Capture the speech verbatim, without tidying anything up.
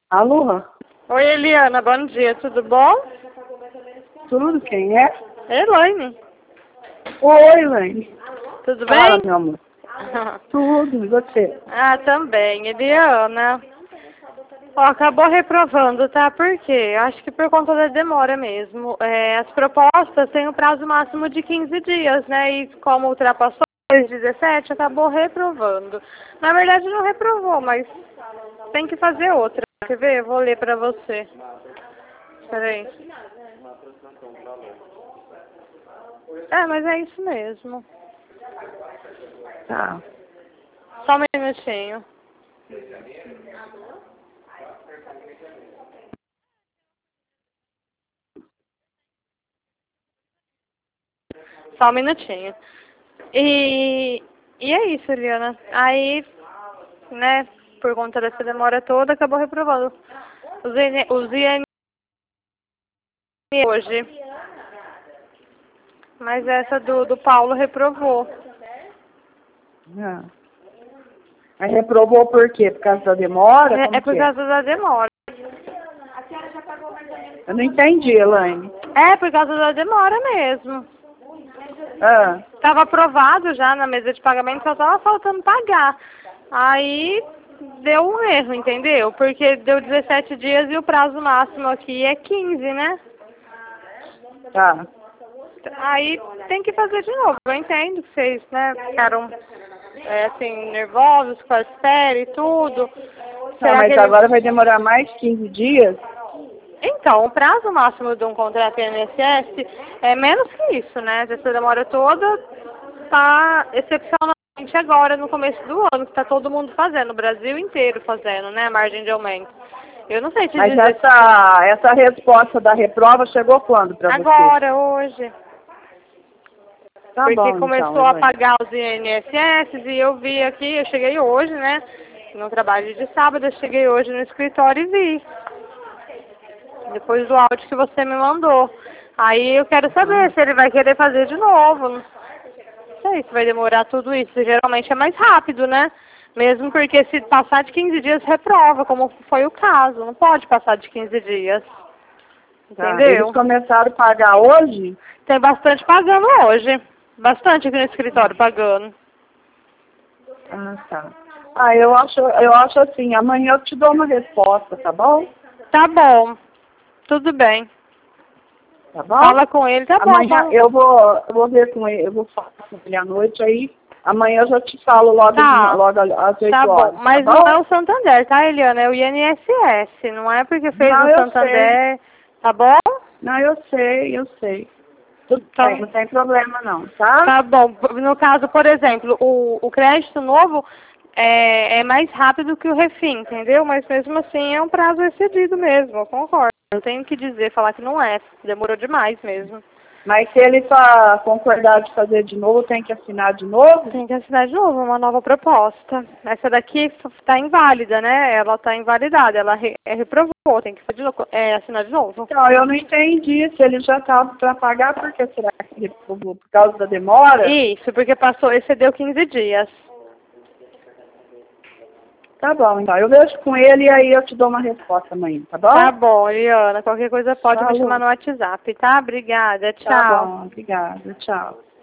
Alô? Oi, Eliana, bom dia, tudo bom? Tudo, quem é? Elaine. Oi, Elaine. Tudo Fala, bem? meu amor. Tudo, e você? Ah, também, Eliana. Ó, acabou reprovando, tá? Por quê? Acho que por conta da demora mesmo. É, as propostas têm um prazo máximo de quinze dias, né? E como ultrapassou os dezessete, acabou reprovando. Na verdade, não reprovou, mas tem que fazer outra. Quer ver? Eu vou ler pra você. Peraí. É, mas é isso mesmo. Tá. Só um minutinho. Só um minutinho. E, e é isso, Eliana. Aí, né, por conta dessa demora toda, acabou reprovando. Os I N, os I N hoje. Mas essa do, do Paulo reprovou. Ah. Mas reprovou por quê? Por causa da demora? É, Como é por que é? causa da demora. Eu não entendi, Elaine. É por causa da demora mesmo. Ah. Estava aprovado já na mesa de pagamento, só estava faltando pagar. Aí deu um erro, entendeu? Porque deu dezessete dias e o prazo máximo aqui é quinze, né? Tá. Aí tem que fazer de novo. Eu entendo que vocês, né, ficaram é, assim, nervosos com as férias e tudo. Não, Será mas que ele... agora vai demorar mais quinze dias? Então, o prazo máximo de um contrato I N S S é menos que isso, né? Essa demora toda está excepcionalmente agora, no começo do ano, que está todo mundo fazendo, o Brasil inteiro fazendo, né? A margem de aumento. Eu não sei te Mas dizer essa, essa resposta da reprova chegou quando pra você? agora, hoje. Tá Porque bom, começou então, a Elaine. pagar os I N S S e eu vi aqui, eu cheguei hoje, né? No trabalho de sábado, eu cheguei hoje no escritório e vi. Depois do áudio que você me mandou. Aí eu quero saber se ele vai querer fazer de novo. Não sei se vai demorar tudo isso. Geralmente é mais rápido, né? Mesmo porque se passar de quinze dias, reprova, como foi o caso. Não pode passar de quinze dias. Tá. Entendeu? Eles começaram a pagar hoje? Tem bastante pagando hoje. Bastante aqui no escritório pagando. Ah, tá. Ah, eu acho, eu acho assim, amanhã eu te dou uma resposta, tá bom? Tá bom. Tudo bem. Tá bom? Fala com ele, tá bom. Amanhã Fala. eu vou, eu vou ver com ele, eu vou falar com ele à noite, aí amanhã eu já te falo logo, Tá. de, logo às oito Tá bom. horas, Mas tá não bom? é o Santander, tá, Eliana? É o I N S S. Não é porque fez Não, o eu sei. Santander. Tá bom? Não, eu sei, eu sei. Tudo Tá. bem, não tem problema não, tá? Tá bom. No caso, por exemplo, o, o crédito novo é, é mais rápido que o refim, entendeu? Mas mesmo assim é um prazo excedido mesmo, eu concordo. Não tenho o que dizer, falar que não é. Demorou demais mesmo. Mas se ele só concordar de fazer de novo, tem que assinar de novo? Tem que assinar de novo uma nova proposta. Essa daqui está inválida, né? Ela está invalidada, ela re, é, reprovou, tem que fazer de novo, é, assinar de novo. Então, eu não entendi se ele já estava para pagar, por que será que ele reprovou? Por causa da demora? Isso, porque passou, excedeu quinze dias. Tá bom, então. Eu vejo com ele e aí eu te dou uma resposta amanhã, tá bom? Tá bom, Eliana. Qualquer coisa pode me Falou. chamar no WhatsApp, tá? Obrigada. Tchau. Tá bom, obrigada. Tchau.